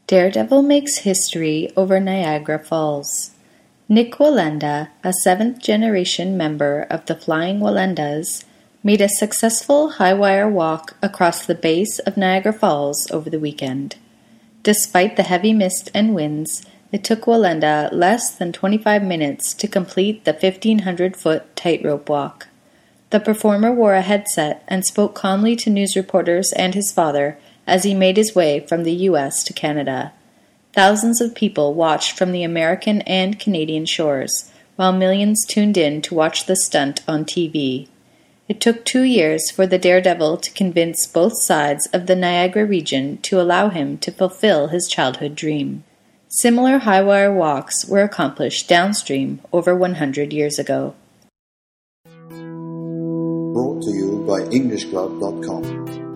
Daredevil makes history over Niagara Falls. Nick Wallenda, a seventh-generation member of the Flying Wallendas, made a successful high-wire walk across the base of Niagara Falls over the weekend. Despite the heavy mist and winds, it took Wallenda less than 25 minutes to complete the 1,500-foot tightrope walk. The performer wore a headset and spoke calmly to news reporters and his father as he made his way from the U.S. to Canada. Thousands of people watched from the American and Canadian shores, while millions tuned in to watch the stunt on TV. It took 2 years for the Daredevil to convince both sides of the Niagara region to allow him to fulfill his childhood dream. Similar high-wire walks were accomplished downstream over 100 years ago. Brought to you by EnglishClub.com.